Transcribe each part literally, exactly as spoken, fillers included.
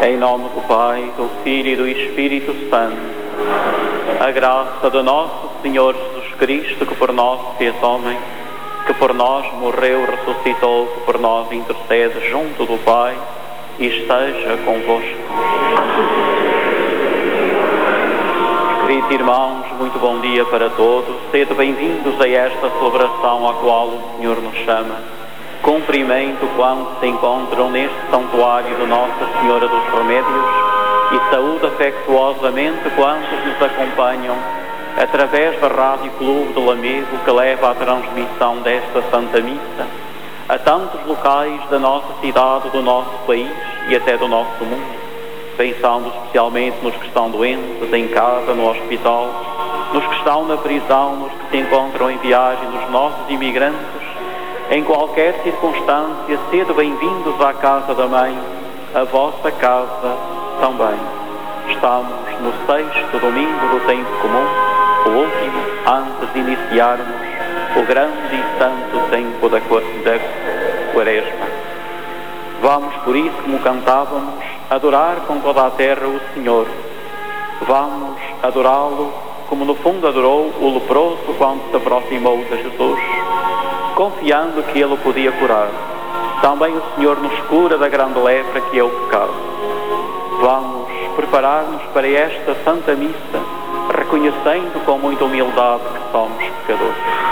Em nome do Pai, do Filho e do Espírito Santo, a graça do nosso Senhor Jesus Cristo, que por nós se fez homem, que por nós morreu, ressuscitou, que por nós intercede junto do Pai, e esteja convosco. Queridos irmãos, muito bom dia para todos. Sede bem-vindos a esta celebração à qual o Senhor nos chama. Cumprimento quantos se encontram neste santuário de Nossa Senhora dos Remédios e saúdo afetuosamente quantos nos acompanham através da Rádio Clube do Lamego, que leva a transmissão desta Santa Missa a tantos locais da nossa cidade, do nosso país e até do nosso mundo, pensando especialmente nos que estão doentes, em casa, no hospital, nos que estão na prisão, nos que se encontram em viagem, nos nossos imigrantes. Em qualquer circunstância, sede bem-vindos à casa da Mãe, a vossa casa também. Estamos no sexto domingo do tempo comum, o último antes de iniciarmos o grande e santo tempo da Quaresma. Vamos, por isso, como cantávamos, adorar com toda a terra o Senhor. Vamos adorá-lo como no fundo adorou o leproso quando se aproximou de Jesus, confiando que Ele o podia curar. Também o Senhor nos cura da grande lepra que é o pecado. Vamos preparar-nos para esta Santa Missa, reconhecendo com muita humildade que somos pecadores.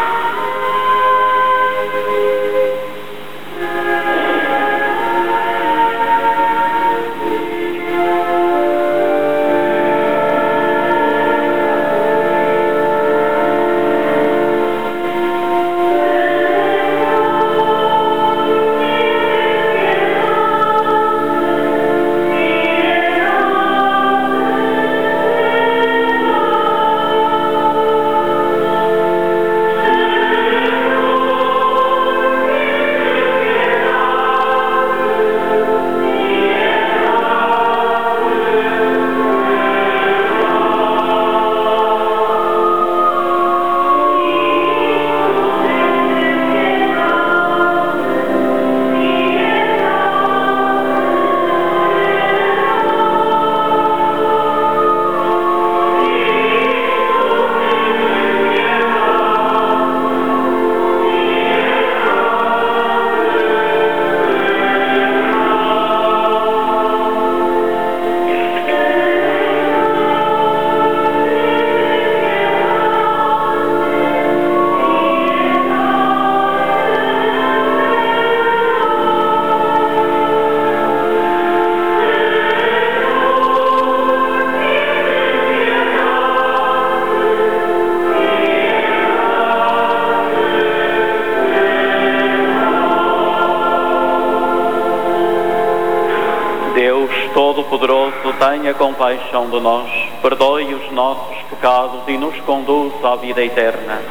Todo-Poderoso, tenha compaixão de nós, perdoe os nossos pecados e nos conduz à vida eterna.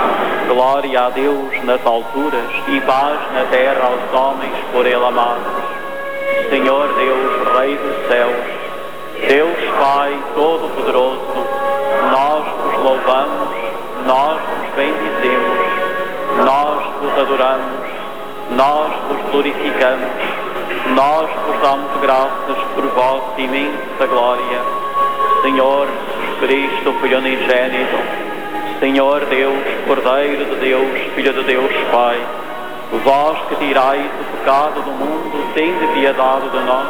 Glória a Deus nas alturas e paz na terra aos homens por Ele amados. Senhor Deus, Rei dos céus, Deus Pai Todo-Poderoso, nós vos louvamos, nós vos bendizemos, nós vos adoramos, nós vos glorificamos. Nós vos damos graças por vossa imensa glória, Senhor Jesus Cristo, Filho unigênito, Senhor Deus, Cordeiro de Deus, Filho de Deus Pai. Vós que tirais o pecado do mundo, tende piedade de nós.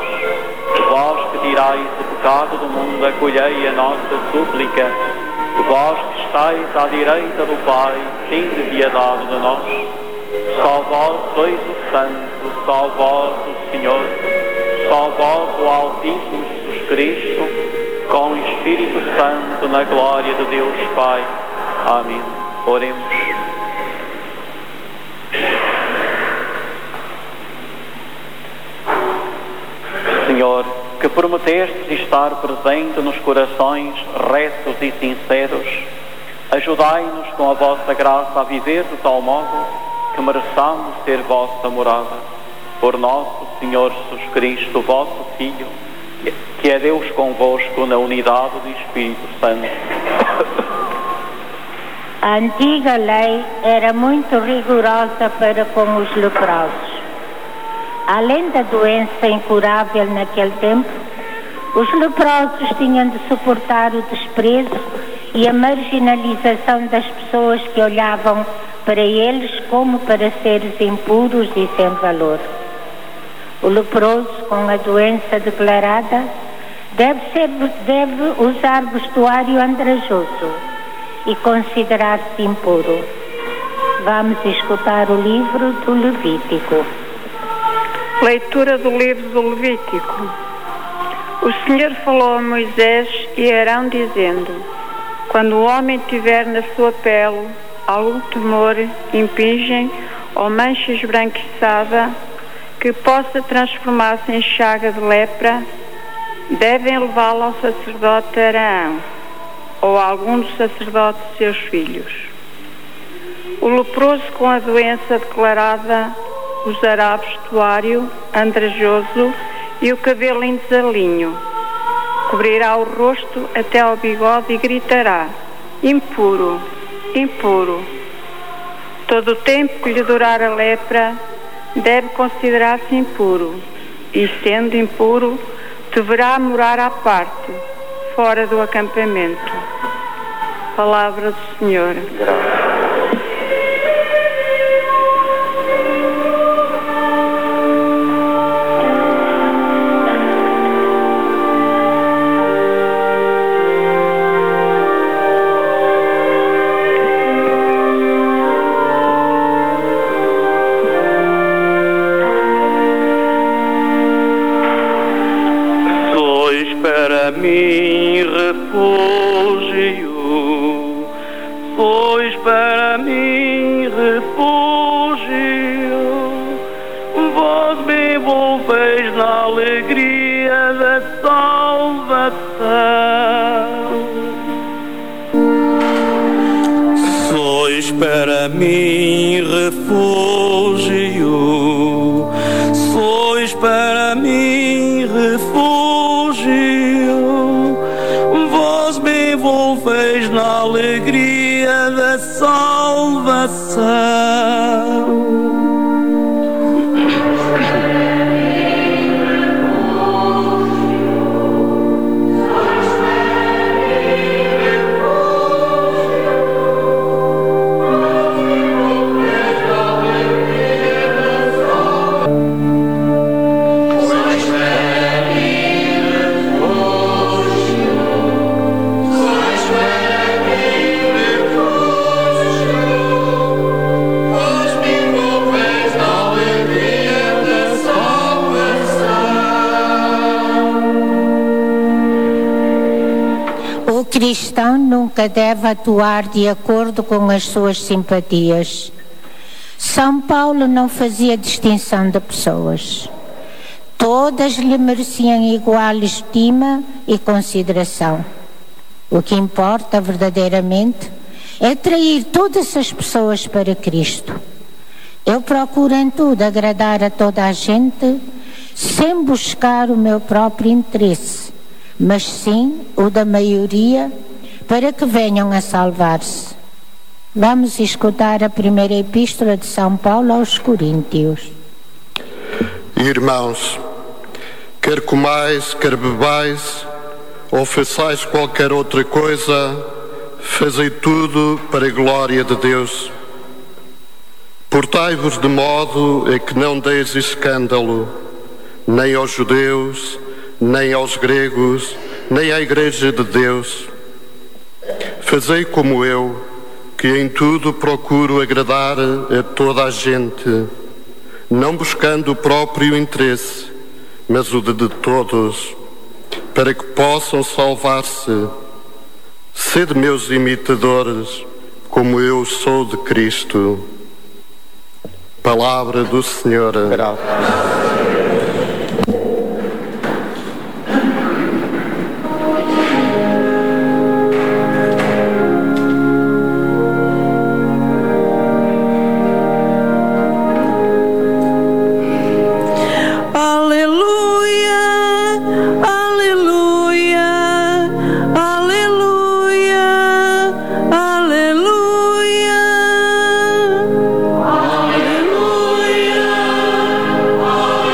Vós que tirais o pecado do mundo, acolhei a nossa súplica. Vós que estáis à direita do Pai, tende piedade de nós. Só vós sois o Santo, só vós o Senhor, só vós o Altíssimo Jesus Cristo, com o Espírito Santo, na glória de Deus Pai. Amém. Oremos. Senhor, que prometestes estar presente nos corações retos e sinceros, ajudai-nos com a vossa graça a viver de tal modo que mereçamos ser vossa morada. Por nosso Senhor Jesus Cristo, vosso Filho, que é Deus convosco na unidade do Espírito Santo. A antiga lei era muito rigorosa para com os leprosos. Além da doença incurável naquele tempo, Os leprosos tinham de suportar o desprezo e a marginalização das pessoas que olhavam para eles como para seres impuros e sem valor. O leproso com a doença declarada deve, ser, deve usar vestuário andrajoso e considerar-se impuro. Vamos escutar o livro do Levítico. Leitura do livro do Levítico. O Senhor falou a Moisés e Arão dizendo: quando o homem tiver na sua pele algum tumor, impingem ou mancha esbranquiçada que possa transformar-se em chaga de lepra, devem levá-lo ao sacerdote Arão ou a algum dos sacerdotes seus filhos. O leproso com a doença declarada usará vestuário andrajoso e o cabelo em desalinho. Cobrirá o rosto até ao bigode e gritará: impuro, impuro. Todo o tempo que lhe durar a lepra deve considerar-se impuro, e sendo impuro deverá morar à parte, fora do acampamento. Palavra do Senhor. Sois para mim refúgio, sois para mim refúgio, vós me envolveis na alegria da salvação. O cristão nunca deve atuar de acordo com as suas simpatias. São Paulo não fazia distinção de pessoas. Todas lhe mereciam igual estima e consideração. O que importa verdadeiramente é atrair todas as pessoas para Cristo. Eu procuro em tudo agradar a toda a gente, sem buscar o meu próprio interesse, mas sim o da maioria, para que venham a salvar-se. Vamos escutar a primeira epístola de São Paulo aos Coríntios. Irmãos, quer comais, quer bebais, ou façais qualquer outra coisa, fazei tudo para a glória de Deus. Portai-vos de modo a que não deis escândalo, nem aos judeus, nem aos gregos, nem à Igreja de Deus. Fazei como eu, que em tudo procuro agradar a toda a gente, não buscando o próprio interesse, mas o de todos, para que possam salvar-se. Sede meus imitadores, como eu sou de Cristo. Palavra do Senhor. Graças. Aleluia, aleluia, aleluia.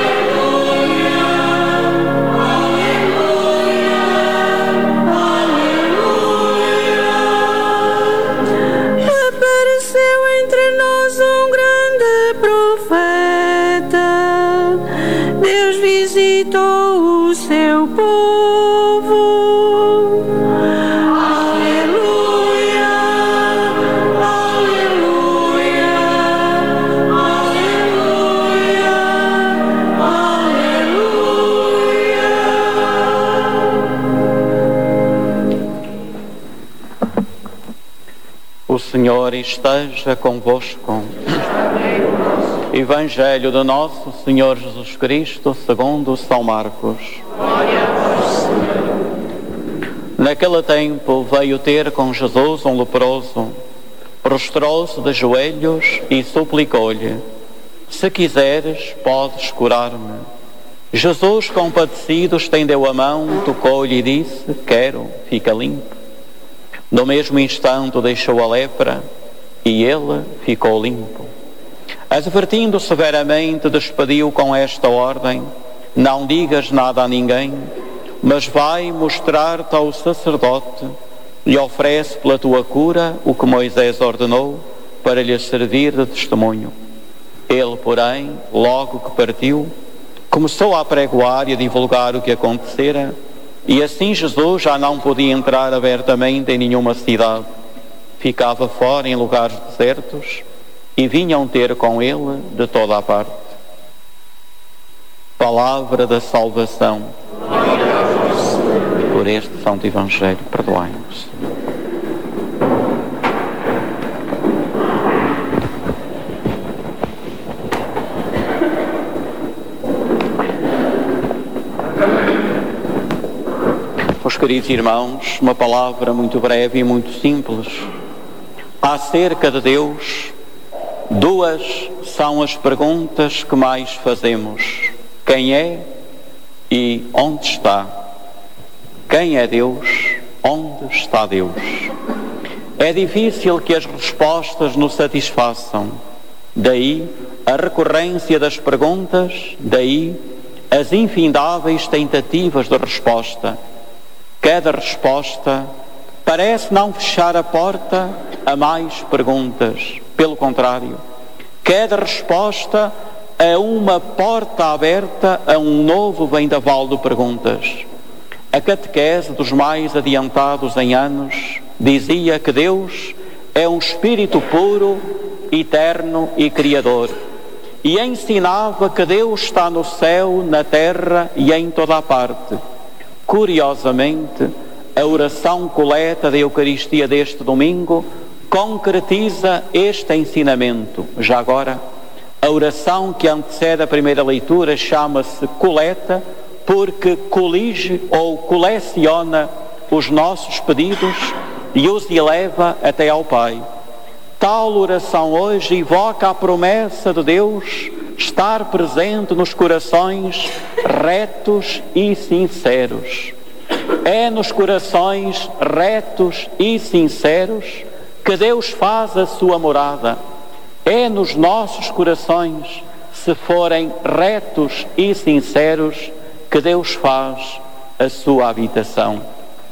teu povo. Aleluia, aleluia, aleluia, aleluia. O Senhor esteja convosco. Evangelho do nosso Senhor Jesus Cristo segundo São Marcos. Glória a vós, Senhor. Naquele tempo veio ter com Jesus um leproso, prostrou-se de joelhos e suplicou-lhe: se quiseres, podes curar-me. Jesus, compadecido, estendeu a mão, tocou-lhe e disse: quero, fica limpo. No mesmo instante deixou a lepra e ele ficou limpo. Advertindo severamente, despediu com esta ordem: não digas nada a ninguém, mas vai mostrar-te ao sacerdote e oferece pela tua cura o que Moisés ordenou para lhe servir de testemunho. Ele, porém, logo que partiu, começou a apregoar e a divulgar o que acontecera, e assim Jesus já não podia entrar abertamente em nenhuma cidade. Ficava fora em lugares desertos, e vinham ter com ele de toda a parte. Palavra da salvação. Por este Santo Evangelho, perdoai-nos. Meus queridos irmãos, uma palavra muito breve e muito simples. Acerca de Deus, duas são as perguntas que mais fazemos: quem é e onde está? Quem é Deus? Onde está Deus? É difícil que as respostas nos satisfaçam. Daí a recorrência das perguntas, daí as infindáveis tentativas de resposta. Cada resposta parece não fechar a porta a mais perguntas. Pelo contrário, cada resposta é uma porta aberta a um novo vendaval de perguntas. A catequese dos mais adiantados em anos dizia que Deus é um espírito puro, eterno e criador, e ensinava que Deus está no céu, na terra e em toda a parte. Curiosamente, a oração coleta da Eucaristia deste domingo concretiza este ensinamento. Já agora, a oração que antecede a primeira leitura chama-se coleta, porque colige ou coleciona os nossos pedidos e os eleva até ao Pai. Tal oração hoje evoca a promessa de Deus estar presente nos corações retos e sinceros. É nos corações retos e sinceros que Deus faz a sua morada. É nos nossos corações, se forem retos e sinceros, que Deus faz a sua habitação.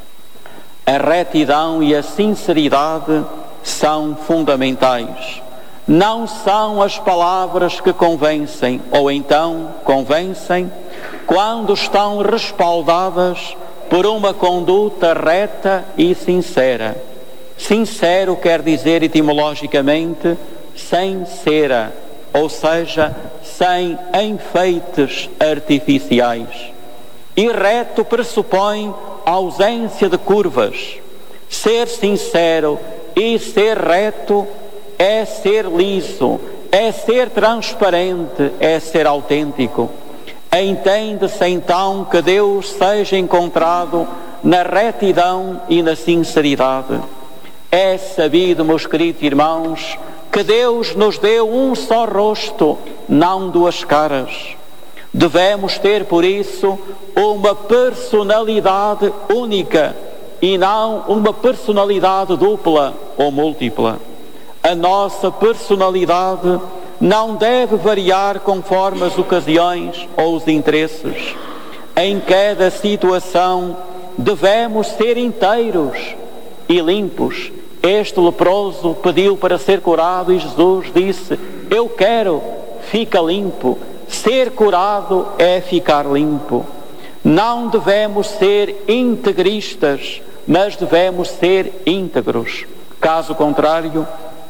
A retidão e a sinceridade são fundamentais. Não são as palavras que convencem, ou então convencem, quando estão respaldadas por uma conduta reta e sincera. Sincero quer dizer etimologicamente sem cera, ou seja, sem enfeites artificiais. E reto pressupõe ausência de curvas. Ser sincero e ser reto é ser liso, é ser transparente, é ser autêntico. Entende-se então que Deus seja encontrado na retidão e na sinceridade. É sabido, meus queridos irmãos, que Deus nos deu um só rosto, não duas caras. Devemos ter, por isso, uma personalidade única e não uma personalidade dupla ou múltipla. A nossa personalidade não deve variar conforme as ocasiões ou os interesses. Em cada situação devemos ser inteiros e limpos. Este leproso pediu para ser curado e Jesus disse: eu quero, fica limpo. Ser curado é ficar limpo. Não devemos ser integristas, mas devemos ser íntegros. Caso contrário,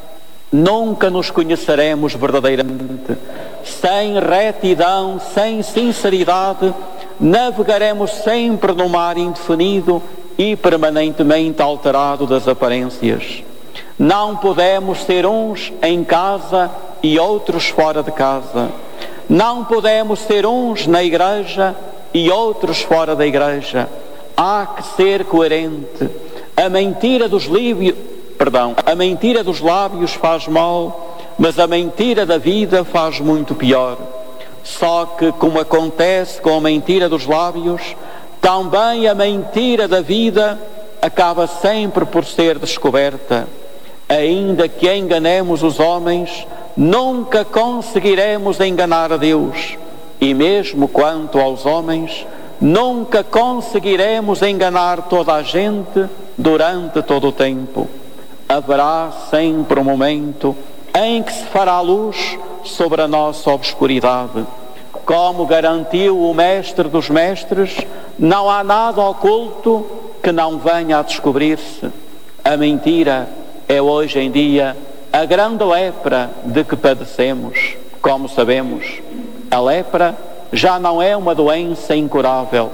nunca nos conheceremos verdadeiramente. Sem retidão, sem sinceridade, navegaremos sempre no mar indefinido e permanentemente alterado das aparências. Não podemos ser uns em casa e outros fora de casa. Não podemos ser uns na igreja e outros fora da igreja. Há que ser coerente. A mentira dos líbios, perdão, a mentira dos lábios faz mal, mas a mentira da vida faz muito pior. Só que, como acontece com a mentira dos lábios, também a mentira da vida acaba sempre por ser descoberta. Ainda que enganemos os homens, nunca conseguiremos enganar a Deus. E mesmo quanto aos homens, nunca conseguiremos enganar toda a gente durante todo o tempo. Haverá sempre um momento em que se fará luz sobre a nossa obscuridade. Como garantiu o Mestre dos Mestres, não há nada oculto que não venha a descobrir-se. A mentira é hoje em dia a grande lepra de que padecemos. Como sabemos, a lepra já não é uma doença incurável.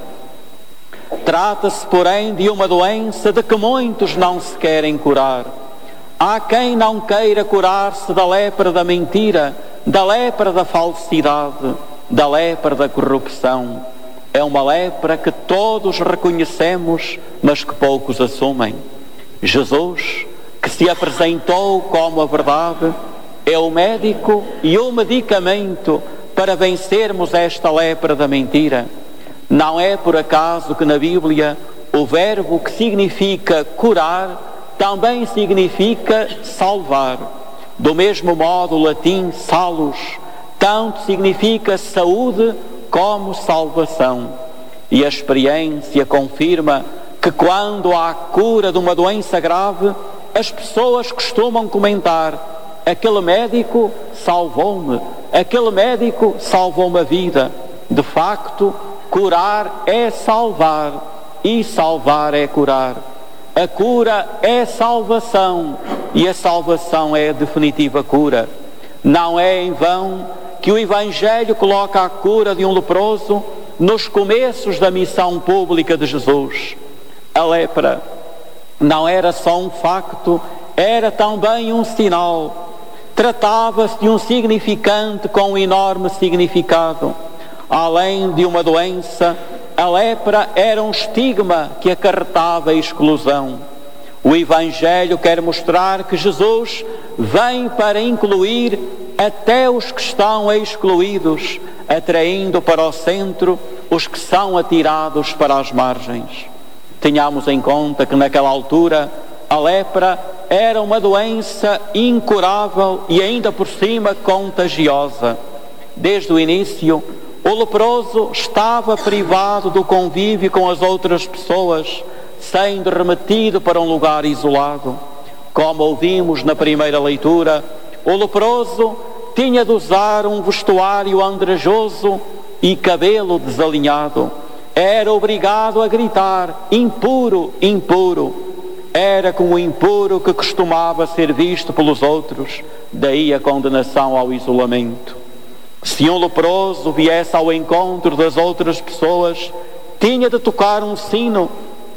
Trata-se, porém, de uma doença de que muitos não se querem curar. Há quem não queira curar-se da lepra da mentira, da lepra da falsidade, da lepra da corrupção. É uma lepra que todos reconhecemos, mas que poucos assumem. Jesus, que se apresentou como a verdade, é o médico e o medicamento para vencermos esta lepra da mentira. Não é por acaso que na Bíblia o verbo que significa curar também significa salvar. Do mesmo modo, o latim salus tanto significa saúde como salvação. E a experiência confirma que quando há cura de uma doença grave, as pessoas costumam comentar: aquele médico salvou-me, aquele médico salvou-me a vida. De facto, curar é salvar e salvar é curar. A cura é salvação e a salvação é a definitiva cura. Não é em vão que o Evangelho coloca a cura de um leproso nos começos da missão pública de Jesus. A lepra não era só um facto, era também um sinal. Tratava-se de um significante com um enorme significado. Além de uma doença, a lepra era um estigma que acarretava a exclusão. O Evangelho quer mostrar que Jesus vem para incluir até os que estão excluídos, atraindo para o centro os que são atirados para as margens. Tenhamos em conta que naquela altura a lepra era uma doença incurável e ainda por cima contagiosa. Desde o início, o leproso estava privado do convívio com as outras pessoas, sendo remetido para um lugar isolado. Como ouvimos na primeira leitura, o leproso tinha de usar um vestuário andrajoso e cabelo desalinhado. Era obrigado a gritar: impuro, impuro. Era como o impuro que costumava ser visto pelos outros, daí a condenação ao isolamento. Se um leproso viesse ao encontro das outras pessoas, tinha de tocar um sino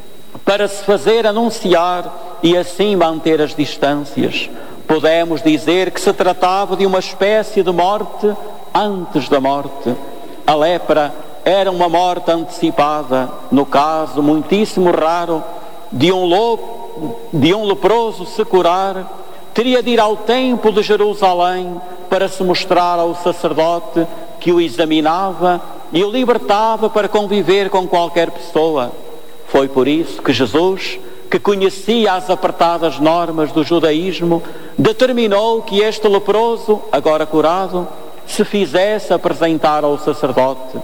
para se fazer anunciar e assim manter as distâncias. Podemos dizer que se tratava de uma espécie de morte antes da morte. A lepra era uma morte antecipada, no caso muitíssimo raro de um, lobo, de um leproso se curar, teria de ir ao templo de Jerusalém para se mostrar ao sacerdote que o examinava e o libertava para conviver com qualquer pessoa. Foi por isso que Jesus, que conhecia as apertadas normas do judaísmo, determinou que este leproso, agora curado, se fizesse apresentar ao sacerdote.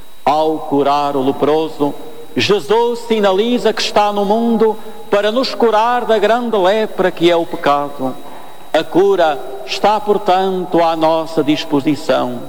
Ao curar o leproso, Jesus sinaliza que está no mundo para nos curar da grande lepra que é o pecado. A cura está, portanto, à nossa disposição.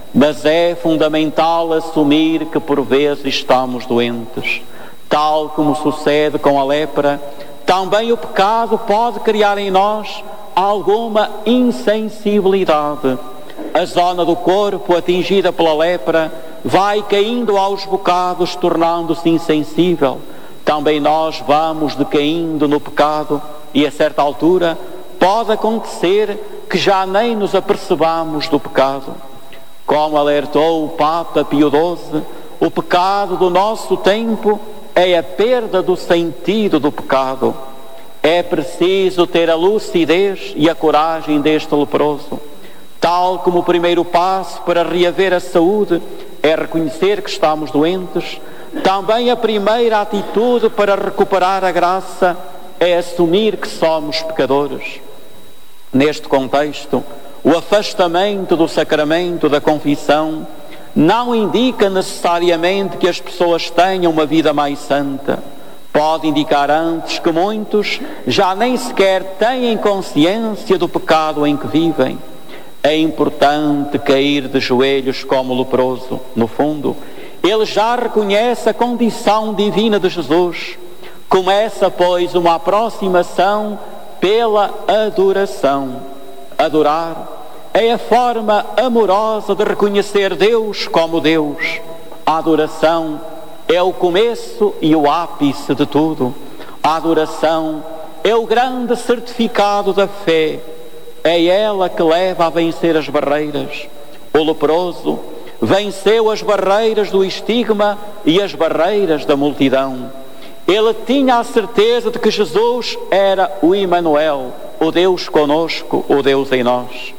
mas é fundamental assumir que por vezes estamos doentes. Tal como sucede com a lepra, também o pecado pode criar em nós alguma insensibilidade. A zona do corpo atingida pela lepra vai caindo aos bocados, tornando-se insensível. Também nós vamos decaindo no pecado e a certa altura pode acontecer que já nem nos apercebamos do pecado. Como alertou o Papa Pio doze, o pecado do nosso tempo é a perda do sentido do pecado. É preciso ter a lucidez e a coragem deste leproso. Tal como o primeiro passo para reaver a saúde é reconhecer que estamos doentes, também a primeira atitude para recuperar a graça é assumir que somos pecadores. Neste contexto, o afastamento do sacramento da confissão não indica necessariamente que as pessoas tenham uma vida mais santa. Pode indicar antes que muitos já nem sequer têm consciência do pecado em que vivem. É importante cair de joelhos como leproso. No fundo, ele já reconhece a condição divina de Jesus. Começa, pois, uma aproximação pela adoração. Adorar é a forma amorosa de reconhecer Deus como Deus. A adoração é o começo e o ápice de tudo. A adoração é o grande certificado da fé. É ela que leva a vencer as barreiras. O leproso venceu as barreiras do estigma e as barreiras da multidão. Ele tinha a certeza de que Jesus era o Emmanuel, o Deus conosco, o Deus em nós.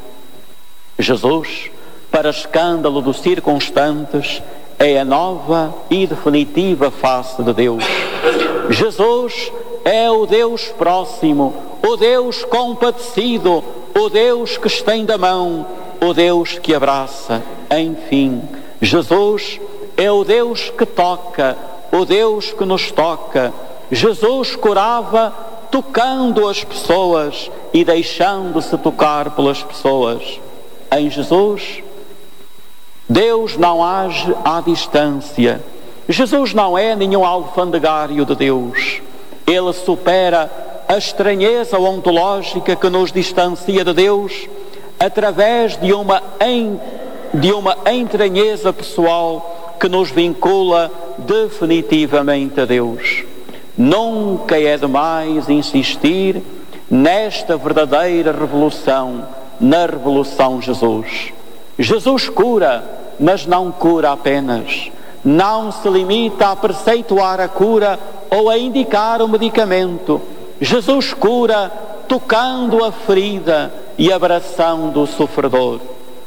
Jesus, para escândalo dos circunstantes, é a nova e definitiva face de Deus. Jesus é o Deus próximo, o Deus compadecido, o Deus que estende a mão, o Deus que abraça. Enfim, Jesus é o Deus que toca, o Deus que nos toca. Jesus curava tocando as pessoas e deixando-se tocar pelas pessoas. Em Jesus, Deus não age à distância. Jesus não é nenhum alfandegário de Deus. Ele supera a estranheza ontológica que nos distancia de Deus através de uma, en, de uma entranheza pessoal que nos vincula definitivamente a Deus. Nunca é demais insistir nesta verdadeira revolução, na revolução Jesus. Jesus cura, mas não cura apenas. Não se limita a preceituar a cura ou a indicar o medicamento. Jesus cura tocando a ferida e abraçando o sofredor.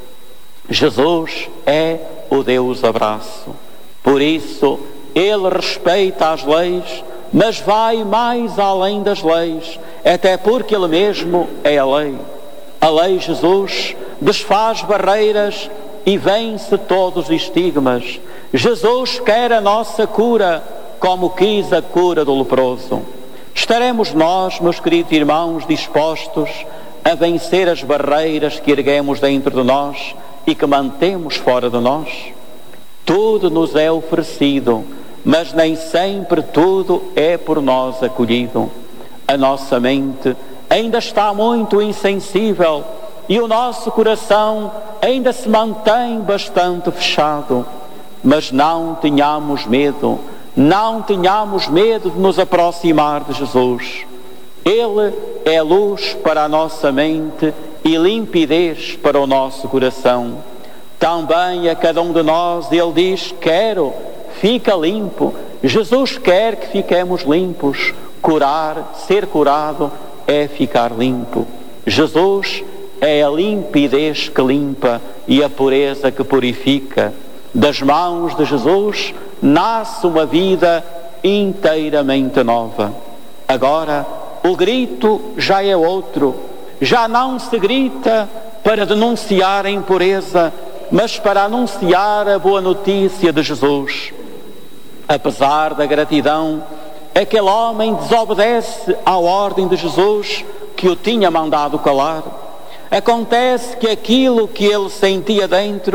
Jesus é o Deus abraço. Por isso, Ele respeita as leis, mas vai mais além das leis, até porque Ele mesmo é a lei. A lei, Jesus, desfaz barreiras e vence todos os estigmas. Jesus quer a nossa cura, como quis a cura do leproso. Estaremos nós, meus queridos irmãos, dispostos a vencer as barreiras que erguemos dentro de nós e que mantemos fora de nós? Tudo nos é oferecido, mas nem sempre tudo é por nós acolhido. A nossa mente ainda está muito insensível e o nosso coração ainda se mantém bastante fechado. Mas não tenhamos medo, não tenhamos medo de nos aproximar de Jesus. Ele é luz para a nossa mente e limpidez para o nosso coração. Também a cada um de nós Ele diz: quero, fica limpo. Jesus quer que fiquemos limpos. Curar, ser curado é ficar limpo. Jesus é a limpidez que limpa e a pureza que purifica. Das mãos de Jesus nasce uma vida inteiramente nova. Agora, o grito já é outro. Já não se grita para denunciar a impureza, mas para anunciar a boa notícia de Jesus. Apesar da gratidão, aquele homem desobedece à ordem de Jesus que o tinha mandado calar. Acontece que aquilo que ele sentia dentro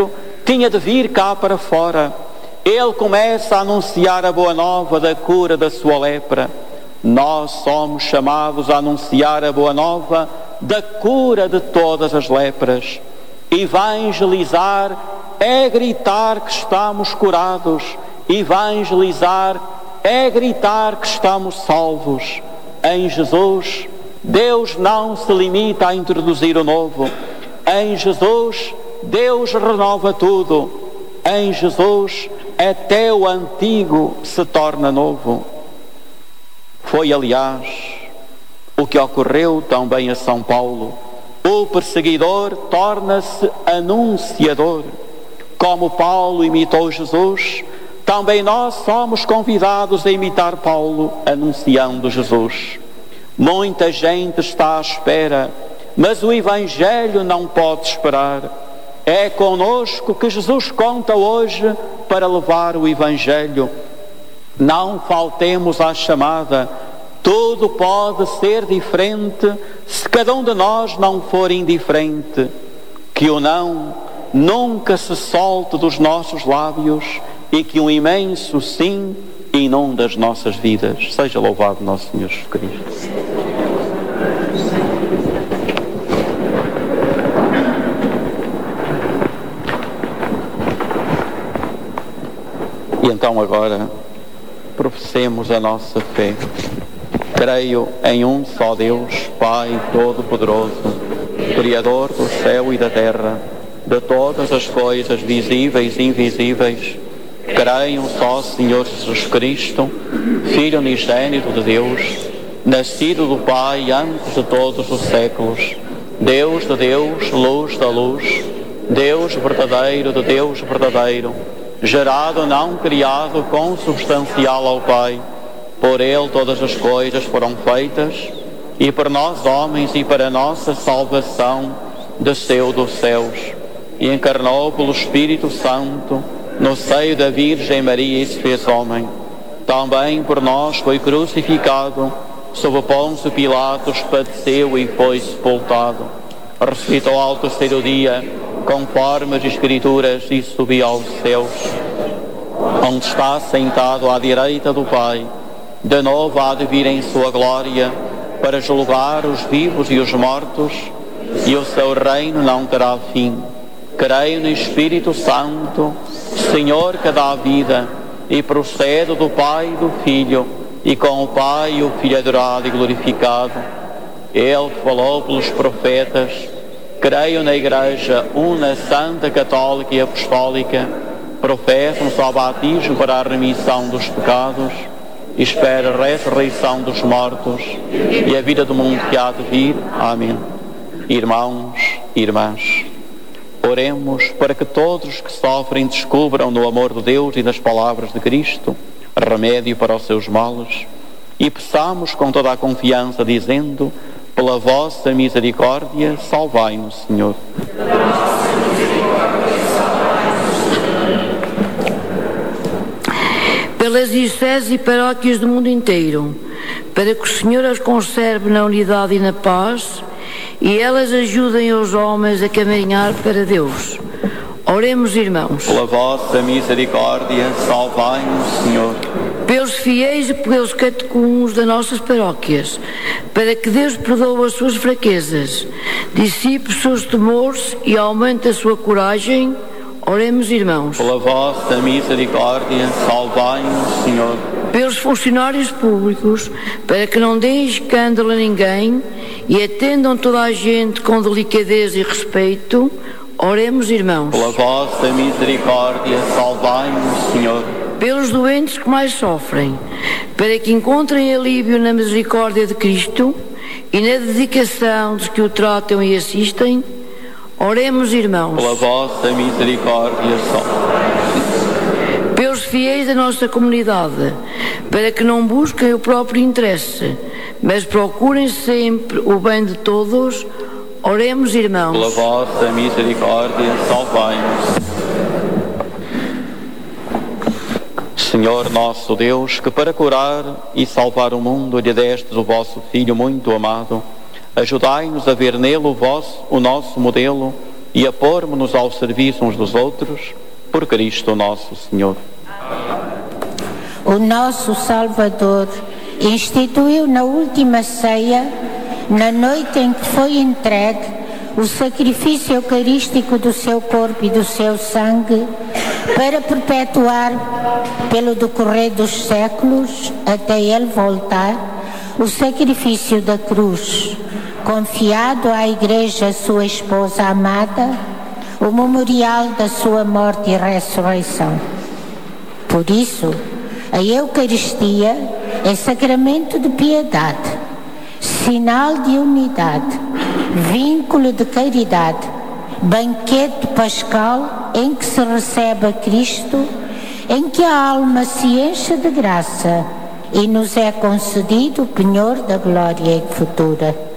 tinha de vir cá para fora. Ele começa a anunciar a boa nova da cura da sua lepra. Nós somos chamados a anunciar a boa nova da cura de todas as lepras. Evangelizar é gritar que estamos curados. Evangelizar é gritar que estamos salvos. Em Jesus, Deus não se limita a introduzir o novo. Em Jesus, Deus renova tudo. Em Jesus, até o antigo se torna novo. Foi, aliás, o que ocorreu também a São Paulo. O perseguidor torna-se anunciador. Como Paulo imitou Jesus, também nós somos convidados a imitar Paulo, anunciando Jesus. Muita gente está à espera, mas o Evangelho não pode esperar. É conosco que Jesus conta hoje para levar o Evangelho. Não faltemos à chamada. Tudo pode ser diferente se cada um de nós não for indiferente. Que o não nunca se solte dos nossos lábios e que um imenso sim inunde as nossas vidas. Seja louvado nosso Senhor Jesus Cristo. E então agora professemos a nossa fé. Creio em um só Deus, Pai Todo-Poderoso, Criador do céu e da terra, de todas as coisas visíveis e invisíveis. Creio em um só Senhor Jesus Cristo, Filho unigênito de Deus, nascido do Pai antes de todos os séculos, Deus de Deus, luz da luz, Deus verdadeiro de Deus verdadeiro, gerado, não criado, consubstancial ao Pai. Por Ele todas as coisas foram feitas, e por nós homens e para a nossa salvação desceu dos céus, e encarnou pelo Espírito Santo no seio da Virgem Maria e se fez homem. Também por nós foi crucificado, sob Pôncio Pilatos padeceu e foi sepultado. Ressuscitou ao terceiro dia, conforme as Escrituras, e subiu aos céus, onde está sentado à direita do Pai. De novo há de vir em sua glória para julgar os vivos e os mortos, e o seu reino não terá fim. Creio no Espírito Santo, Senhor que dá a vida, e procede do Pai e do Filho, e com o Pai e o Filho adorado e glorificado. Ele falou pelos profetas. Creio na Igreja una, santa, católica e apostólica. Professo-me ao batismo para a remissão dos pecados. Espero a ressurreição dos mortos e a vida do mundo que há de vir. Amém. Irmãos e irmãs, oremos para que todos os que sofrem descubram no amor de Deus e nas palavras de Cristo remédio para os seus males, e peçamos com toda a confiança, dizendo: pela vossa misericórdia, salvai-nos, Senhor. Pelas dioceses e paróquias do mundo inteiro, para que o Senhor as conserve na unidade e na paz, e elas ajudem os homens a caminhar para Deus. Oremos, irmãos. Pela vossa misericórdia, salvai-nos, Senhor. Pelos fiéis e pelos catecúmenos das nossas paróquias, para que Deus perdoe as suas fraquezas, dissipe os seus temores e aumente a sua coragem. Oremos, irmãos. Pela vossa misericórdia, salvai-nos, Senhor. Pelos funcionários públicos, para que não deem escândalo a ninguém e atendam toda a gente com delicadeza e respeito. Oremos, irmãos. Pela vossa misericórdia, salvai-nos, Senhor. Pelos doentes que mais sofrem, para que encontrem alívio na misericórdia de Cristo e na dedicação dos que o tratam e assistem. Oremos, irmãos. Pela vossa misericórdia, salvai-nos. Pelos fiéis da nossa comunidade, para que não busquem o próprio interesse, mas procurem sempre o bem de todos. Oremos, irmãos. Pela vossa misericórdia, salvai-nos. Senhor nosso Deus, que para curar e salvar o mundo lhe destes o vosso Filho muito amado, ajudai-nos a ver nele o vosso, o nosso modelo, e a pôr-nos ao serviço uns dos outros, por Cristo nosso Senhor. O nosso Salvador instituiu na última ceia, na noite em que foi entregue, o sacrifício eucarístico do seu corpo e do seu sangue, para perpetuar, pelo decorrer dos séculos, até ele voltar, o sacrifício da cruz, confiado à Igreja, sua esposa amada, o memorial da sua morte e ressurreição. Por isso, a Eucaristia é sacramento de piedade, sinal de unidade, vínculo de caridade, banquete pascal em que se recebe a Cristo, em que a alma se enche de graça e nos é concedido o penhor da glória futura.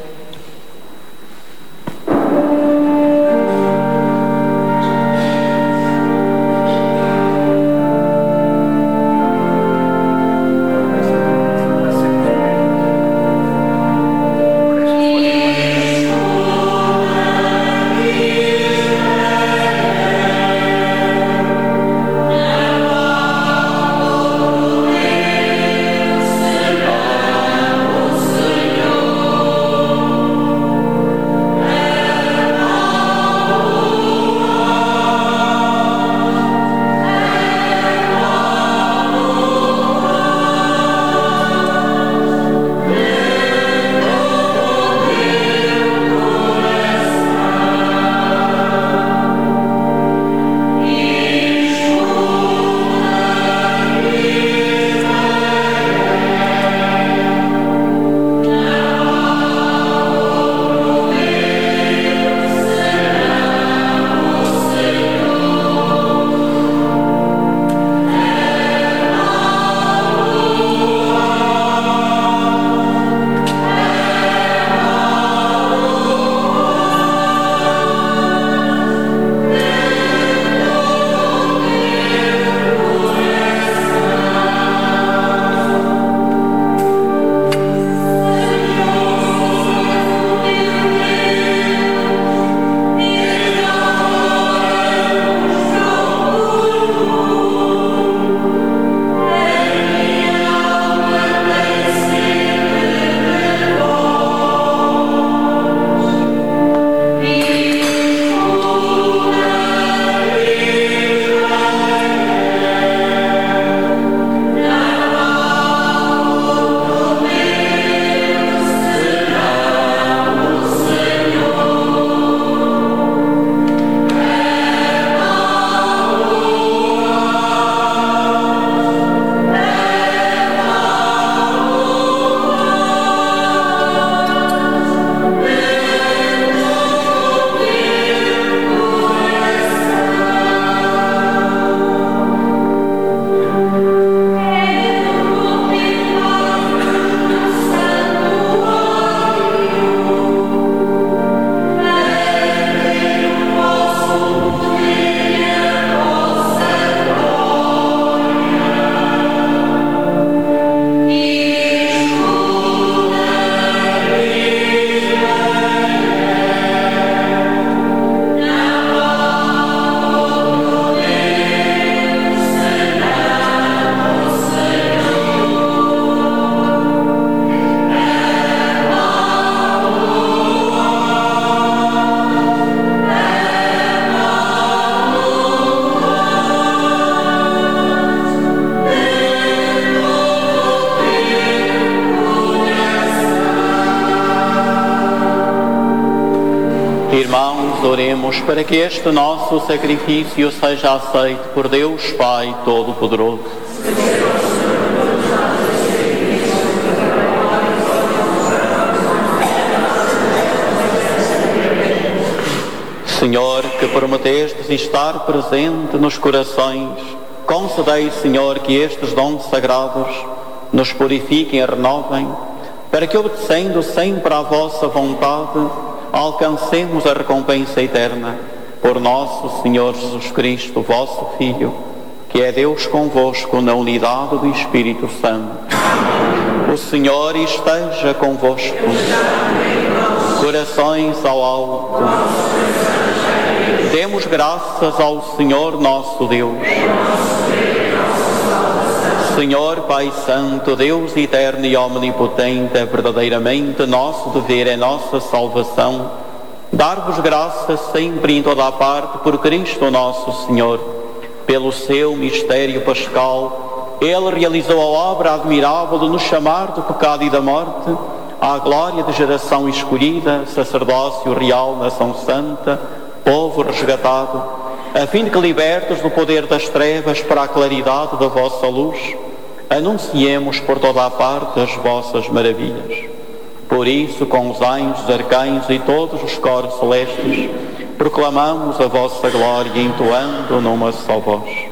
Irmãos, oremos para que este nosso sacrifício seja aceito por Deus Pai Todo-Poderoso. Senhor, que prometestes estar presente nos corações, concedei, Senhor, que estes dons sagrados nos purifiquem e renovem, para que, obedecendo sempre à vossa vontade, alcancemos a recompensa eterna. Por nosso Senhor Jesus Cristo, vosso Filho, que é Deus convosco na unidade do Espírito Santo. O Senhor esteja convosco. Corações ao alto. Demos graças ao Senhor nosso Deus. Senhor Pai Santo, Deus eterno e omnipotente, é verdadeiramente nosso dever, é nossa salvação, dar-vos graças sempre em toda a parte por Cristo nosso Senhor. Pelo seu mistério pascal, Ele realizou a obra admirável de nos chamar do pecado e da morte à glória de geração escolhida, sacerdócio real, nação santa, povo resgatado, a fim de que, libertos do poder das trevas para a claridade da vossa luz, anunciemos por toda a parte as vossas maravilhas. Por isso, com os anjos, arcanjos e todos os coros celestes, proclamamos a vossa glória, entoando numa só voz.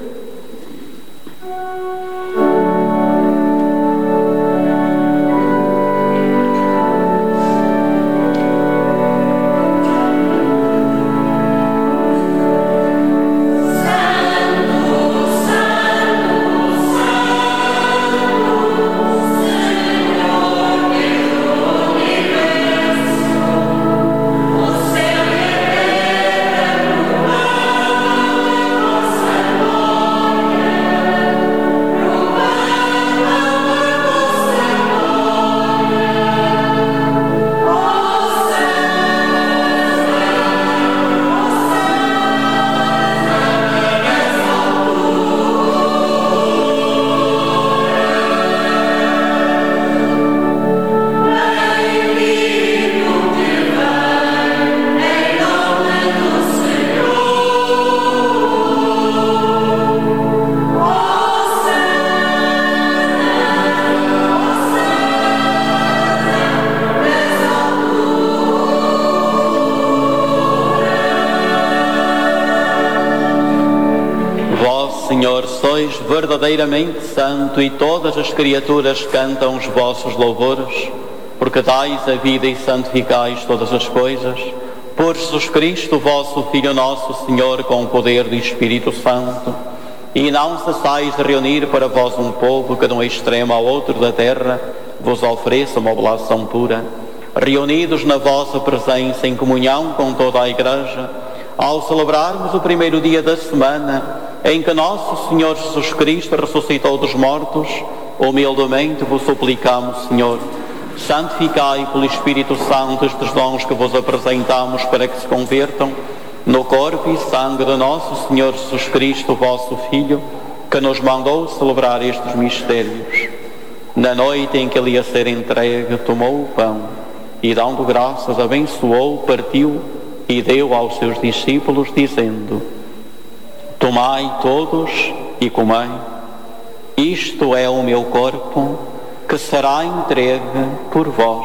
Verdadeiramente santo, e todas as criaturas cantam os vossos louvores, porque dais a vida e santificais todas as coisas, por Jesus Cristo, vosso Filho nosso Senhor, com o poder do Espírito Santo, e não cessais de reunir para vós um povo que de um extremo ao outro da terra vos ofereça uma oblação pura, reunidos na vossa presença em comunhão com toda a Igreja, ao celebrarmos o primeiro dia da semana em que nosso Senhor Jesus Cristo ressuscitou dos mortos, humildemente vos suplicamos, Senhor, santificai pelo Espírito Santo estes dons que vos apresentamos, para que se convertam no corpo e sangue de nosso Senhor Jesus Cristo, vosso Filho, que nos mandou celebrar estes mistérios. Na noite em que ele ia ser entregue, tomou o pão e, dando graças, abençoou, partiu e deu aos seus discípulos, dizendo: tomai todos e comei, isto é o meu corpo, que será entregue por vós.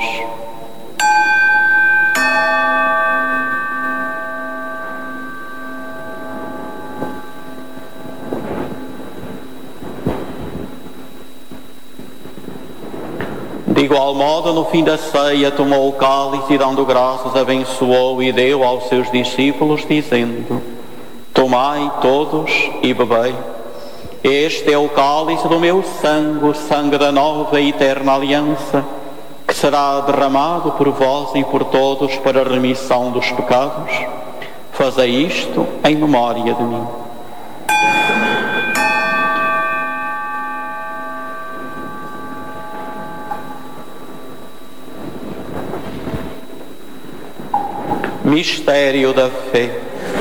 De igual modo, no fim da ceia, tomou o cálice e, dando graças, abençoou e deu aos seus discípulos, dizendo: tomai todos e bebei, este é o cálice do meu sangue, o sangue da nova e eterna aliança, que será derramado por vós e por todos para a remissão dos pecados. Fazei isto em memória de mim. Mistério da fé.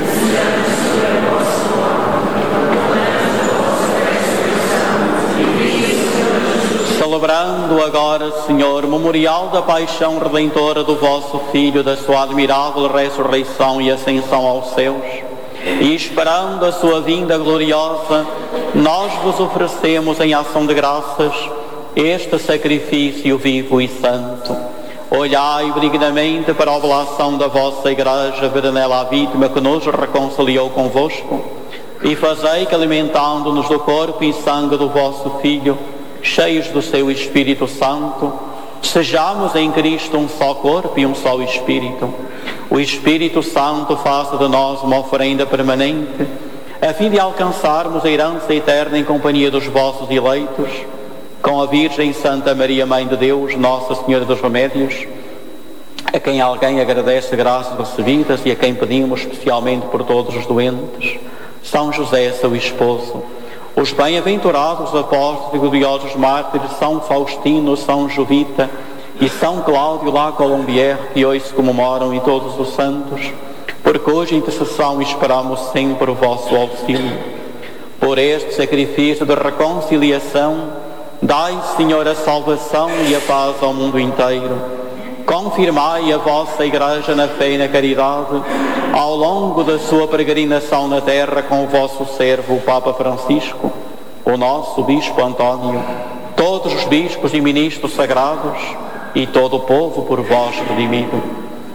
Celebrando agora, Senhor, memorial da paixão redentora do vosso Filho, da sua admirável ressurreição e ascensão aos céus, e esperando a sua vinda gloriosa, nós vos oferecemos em ação de graças este sacrifício vivo e santo. Olhai benignamente para a oblação da vossa Igreja, vede nela a vítima que nos reconciliou convosco, e fazei que, alimentando-nos do corpo e sangue do vosso Filho, cheios do seu Espírito Santo, sejamos em Cristo um só corpo e um só Espírito. O Espírito Santo faça de nós uma oferenda permanente, a fim de alcançarmos a herança eterna em companhia dos vossos eleitos, com a Virgem Santa Maria, Mãe de Deus, Nossa Senhora dos Remédios, a quem alguém agradece graças recebidas e a quem pedimos especialmente por todos os doentes, São José, seu esposo, os bem-aventurados apóstolos e gloriosos mártires São Faustino, São Jovita e São Cláudio La Colombière, que hoje se comemoram, e todos os santos, por cuja intercessão esperamos sempre o vosso auxílio. Por este sacrifício de reconciliação, dai, Senhor, a salvação e a paz ao mundo inteiro. Confirmai a vossa Igreja na fé e na caridade, ao longo da sua peregrinação na terra, com o vosso servo, o Papa Francisco, o nosso Bispo António, todos os bispos e ministros sagrados e todo o povo por vós redimido.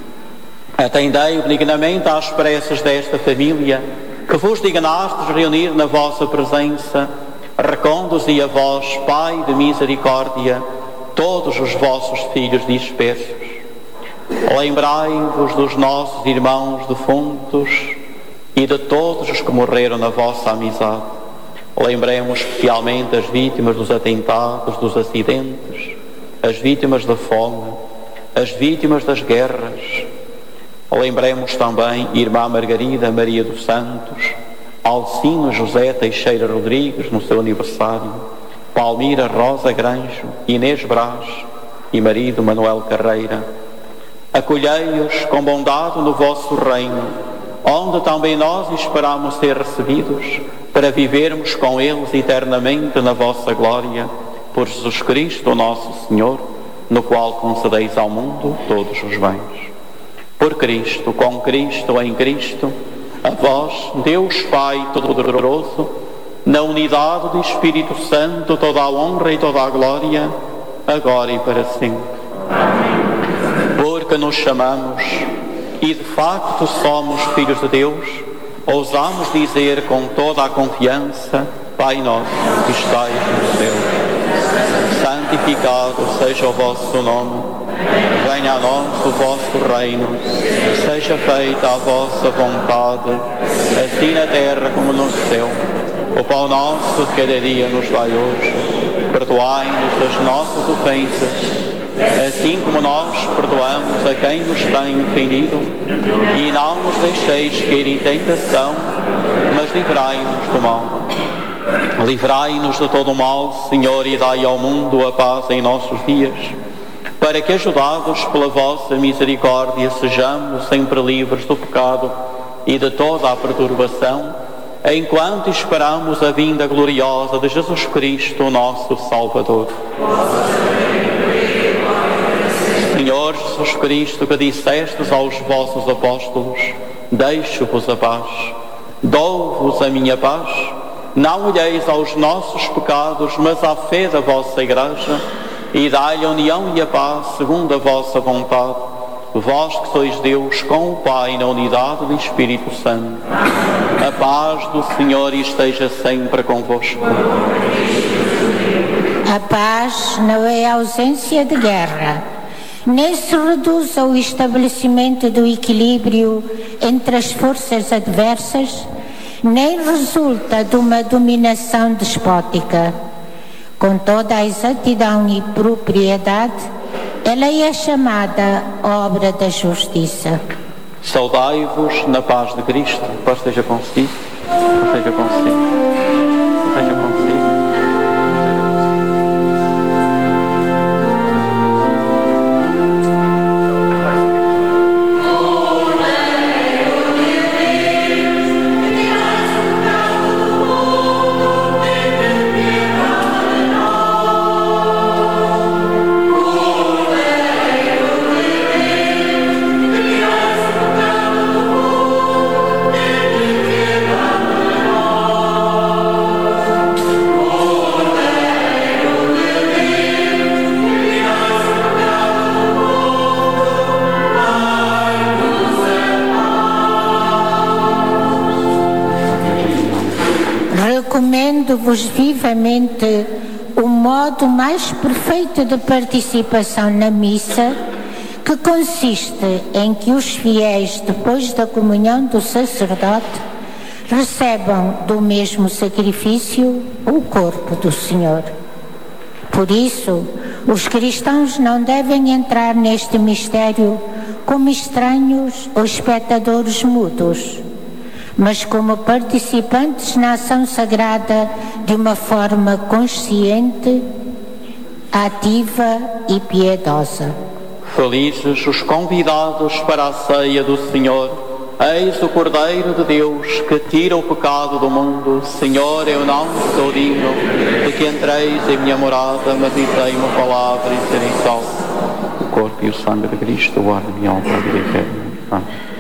Atendei benignamente às preces desta família, que vos dignastes reunir na vossa presença. Reconduzi a vós, Pai de misericórdia, todos os vossos filhos dispersos. Lembrai-vos dos nossos irmãos defuntos e de todos os que morreram na vossa amizade. Lembremos especialmente as vítimas dos atentados, dos acidentes, as vítimas da fome, as vítimas das guerras. Lembremos também Irmã Margarida Maria dos Santos, Alcino José Teixeira Rodrigues no seu aniversário, Palmira Rosa Granjo, Inês Brás e marido Manuel Carreira. Acolhei-os com bondade no vosso reino, onde também nós esperamos ser recebidos, para vivermos com eles eternamente na vossa glória, por Jesus Cristo, nosso Senhor, no qual concedeis ao mundo todos os bens. Por Cristo, com Cristo, em Cristo, a vós, Deus Pai Todo-Poderoso, na unidade do Espírito Santo, toda a honra e toda a glória, agora e para sempre. Amém. Porque nos chamamos e de facto somos filhos de Deus, ousamos dizer com toda a confiança: Pai nosso que estais no céu, santificado seja o vosso nome, venha a nós o vosso reino, seja feita a vossa vontade, assim na terra como no céu. O pão nosso de cada dia nos dai hoje, perdoai-nos as nossas ofensas, assim como nós perdoamos a quem nos tem ofendido, e não nos deixeis cair em tentação, mas livrai-nos do mal. Livrai-nos de todo o mal, Senhor, e dai ao mundo a paz em nossos dias, para que, ajudados pela vossa misericórdia, sejamos sempre livres do pecado e de toda a perturbação, enquanto esperamos a vinda gloriosa de Jesus Cristo, o nosso Salvador. Senhor Jesus Cristo, que dissestes aos vossos apóstolos: deixo-vos a paz, dou-vos a minha paz, não olheis aos nossos pecados, mas à fé da vossa Igreja, e dai-lhe a união e a paz segundo a vossa vontade, vós que sois Deus com o Pai na unidade do Espírito Santo. A paz do Senhor esteja sempre convosco. A paz não é ausência de guerra, nem se reduz ao estabelecimento do equilíbrio entre as forças adversas, nem resulta de uma dominação despótica. Com toda a exatidão e propriedade, ela é chamada obra da justiça. Saudai-vos na paz de Cristo. Paz esteja consigo. Paz esteja consigo. Paz esteja consigo. Recomendo-vos vivamente o modo mais perfeito de participação na missa, que consiste em que os fiéis, depois da comunhão do sacerdote, recebam do mesmo sacrifício o corpo do Senhor. Por isso, os cristãos não devem entrar neste mistério como estranhos ou espectadores mudos, mas como participantes na ação sagrada de uma forma consciente, ativa e piedosa. Felizes os convidados para a ceia do Senhor. Eis o Cordeiro de Deus que tira o pecado do mundo. Senhor, eu não sou digno de que entreis em minha morada, mas dizei uma palavra e serei salvo. O corpo e o sangue de Cristo guardem-me a honra e a vida eterna. Amém.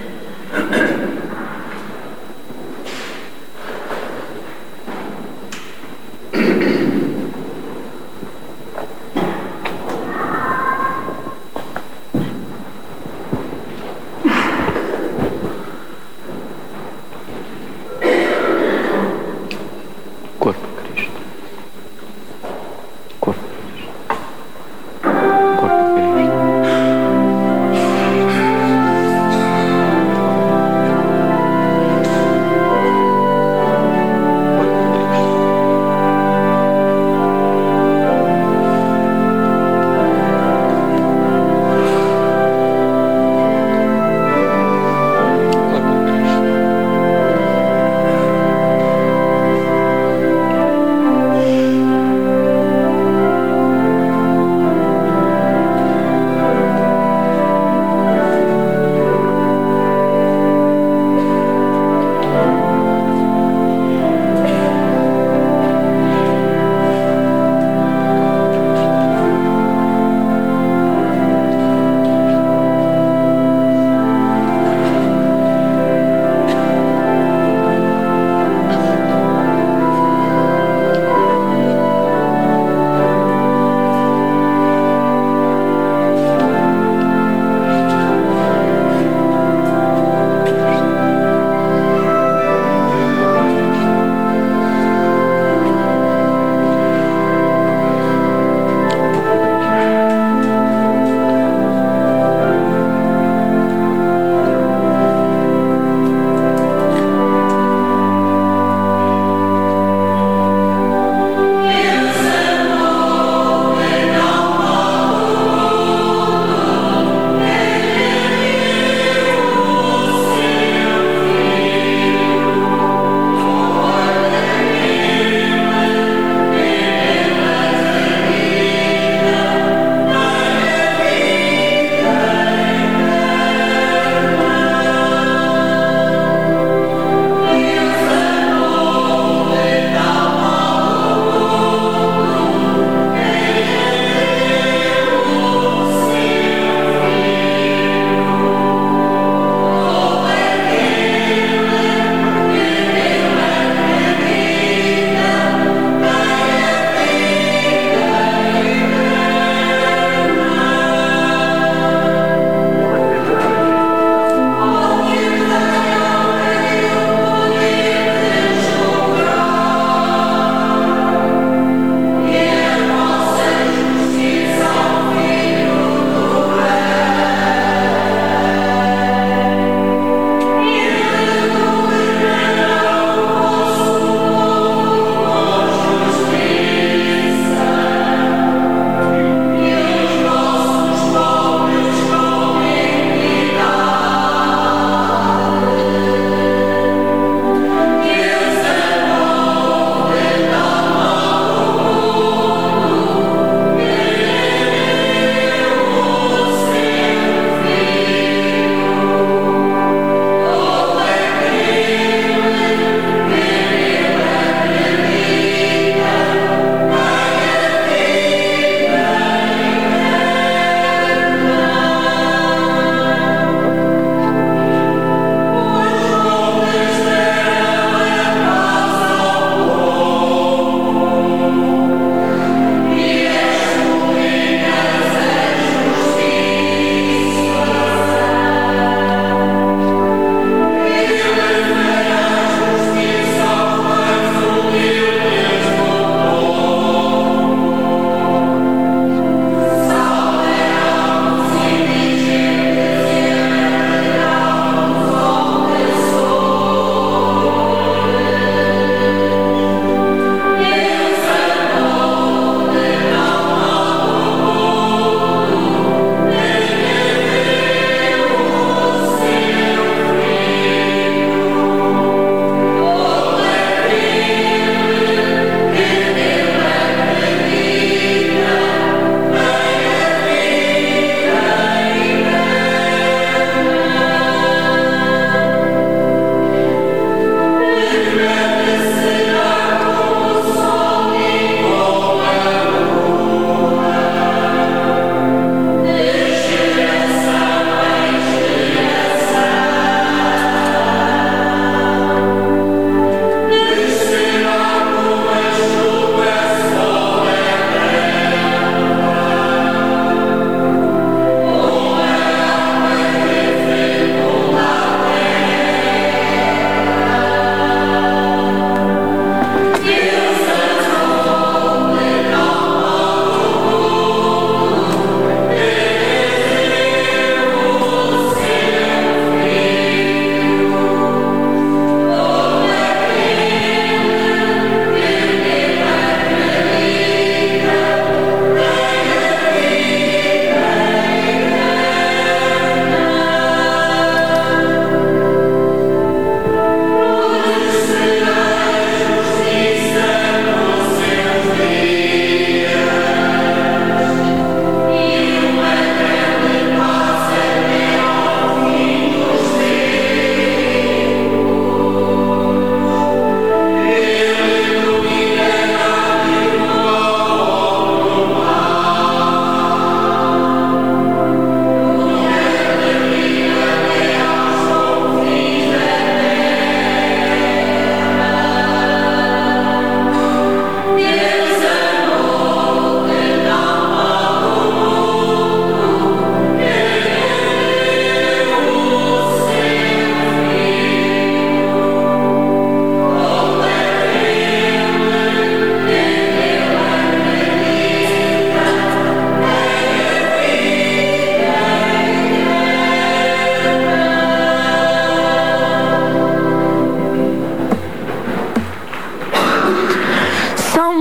Ó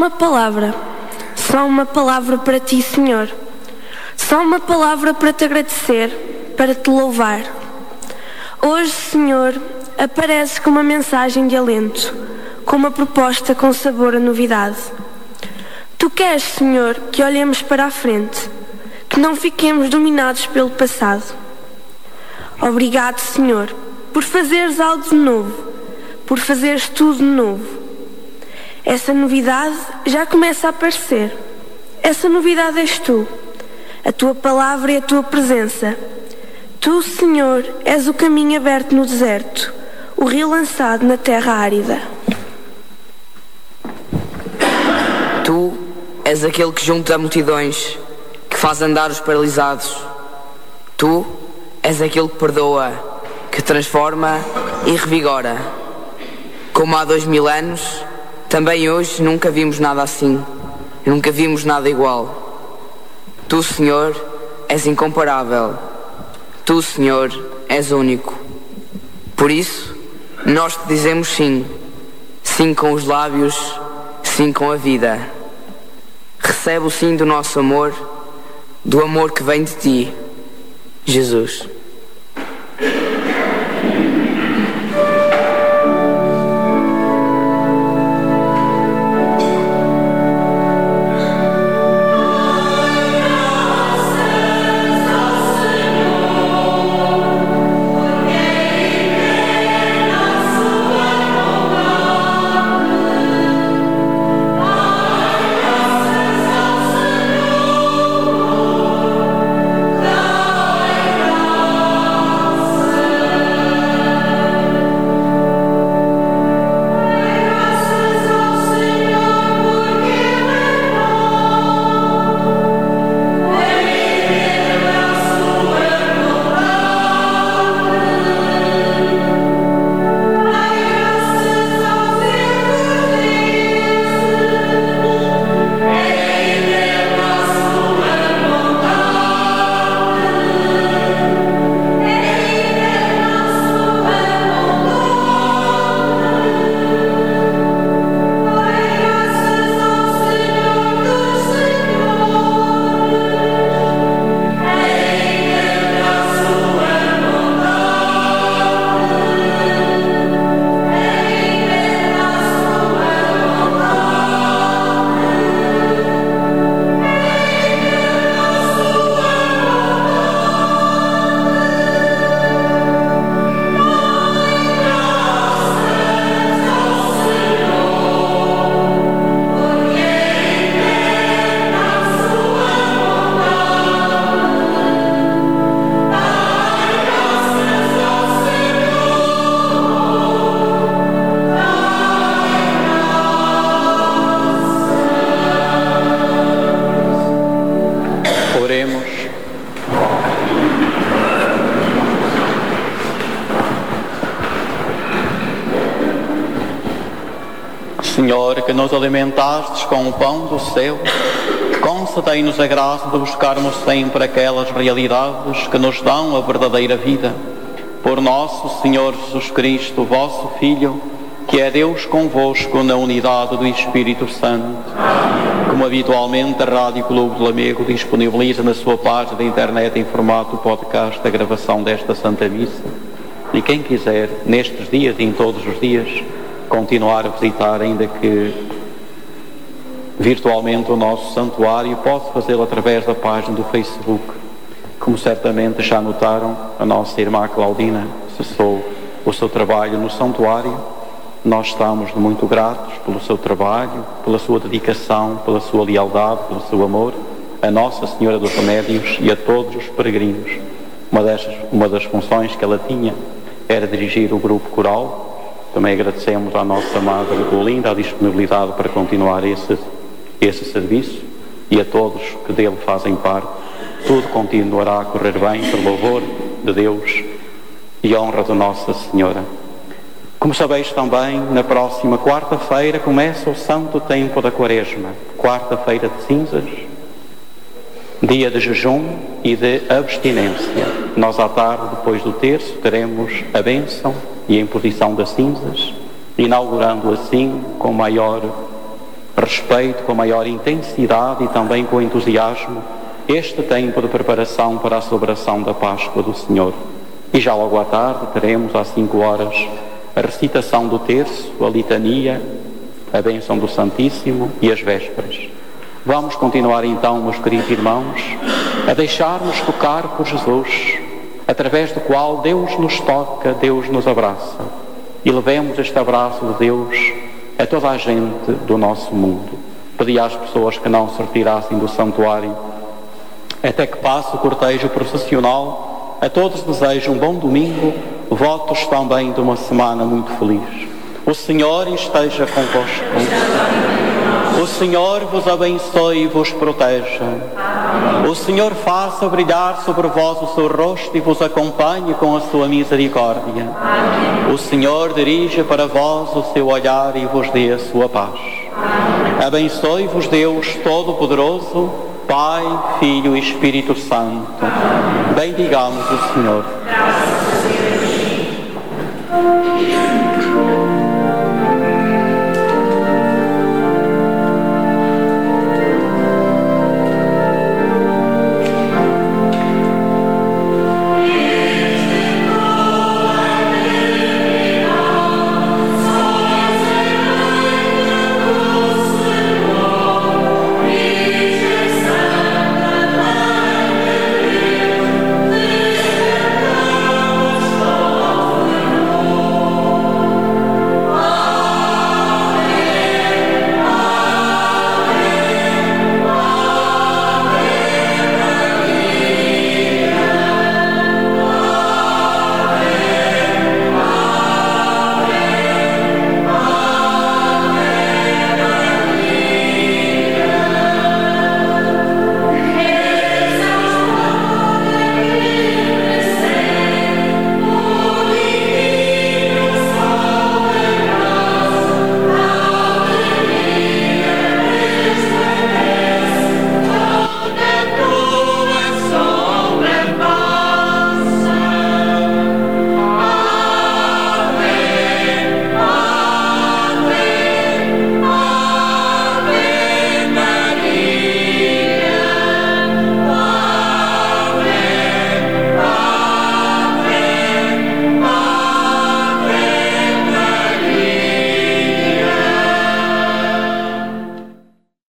uma palavra, só uma palavra para ti, Senhor. Só uma palavra para te agradecer, para te louvar. Hoje, Senhor, apareces com uma mensagem de alento, com uma proposta com sabor a novidade. Tu queres, Senhor, que olhemos para a frente, que não fiquemos dominados pelo passado. Obrigado, Senhor, por fazeres algo de novo, por fazeres tudo de novo. Essa novidade já começa a aparecer. Essa novidade és tu, a tua palavra e a tua presença. Tu, Senhor, és o caminho aberto no deserto, o rio lançado na terra árida. Tu és aquele que junta multidões, que faz andar os paralisados. Tu és aquele que perdoa, que transforma e revigora. Como há dois mil anos, também hoje nunca vimos nada assim, nunca vimos nada igual. Tu, Senhor, és incomparável. Tu, Senhor, és único. Por isso, nós te dizemos sim, sim com os lábios, sim com a vida. Recebe o sim do nosso amor, do amor que vem de ti, Jesus. Senhor, que nos alimentastes com o pão do céu, concedei-nos a graça de buscarmos sempre aquelas realidades que nos dão a verdadeira vida. Por nosso Senhor Jesus Cristo, vosso Filho, que é Deus convosco na unidade do Espírito Santo. Como habitualmente a Rádio Clube do Lamego disponibiliza na sua página da internet em formato podcast a gravação desta Santa Missa, e quem quiser, nestes dias e em todos os dias, continuar a visitar, ainda que virtualmente, o nosso santuário, pode fazê-lo através da página do Facebook. Como certamente já notaram, a nossa irmã Claudina cessou o seu trabalho no santuário. Nós estamos muito gratos pelo seu trabalho, pela sua dedicação, pela sua lealdade, pelo seu amor, a Nossa Senhora dos Remédios e a todos os peregrinos. Uma, destas, uma das funções que ela tinha era dirigir o grupo coral. Também agradecemos à nossa Madre Olinda a disponibilidade para continuar esse, esse serviço, e a todos que dele fazem parte. Tudo continuará a correr bem por louvor de Deus e honra de Nossa Senhora. Como sabeis também, na próxima quarta-feira começa o santo tempo da Quaresma, quarta-feira de cinzas, dia de jejum e de abstinência. Nós à tarde, depois do terço, teremos a bênção e a imposição das cinzas, inaugurando assim com maior respeito, com maior intensidade e também com entusiasmo este tempo de preparação para a celebração da Páscoa do Senhor. E já logo à tarde teremos às cinco horas a recitação do terço, a litania, a bênção do Santíssimo e as vésperas. Vamos continuar então, meus queridos irmãos, a deixar-nos tocar por Jesus, através do qual Deus nos toca, Deus nos abraça. E levemos este abraço de Deus a toda a gente do nosso mundo. Pedi às pessoas que não se retirassem do santuário até que passe o cortejo processional. A todos desejo um bom domingo, votos também de uma semana muito feliz. O Senhor esteja convosco. O Senhor vos abençoe e vos proteja. O Senhor faça brilhar sobre vós o seu rosto e vos acompanhe com a sua misericórdia. O Senhor dirija para vós o seu olhar e vos dê a sua paz. Abençoe-vos Deus Todo-Poderoso, Pai, Filho e Espírito Santo. Bendigamos o Senhor.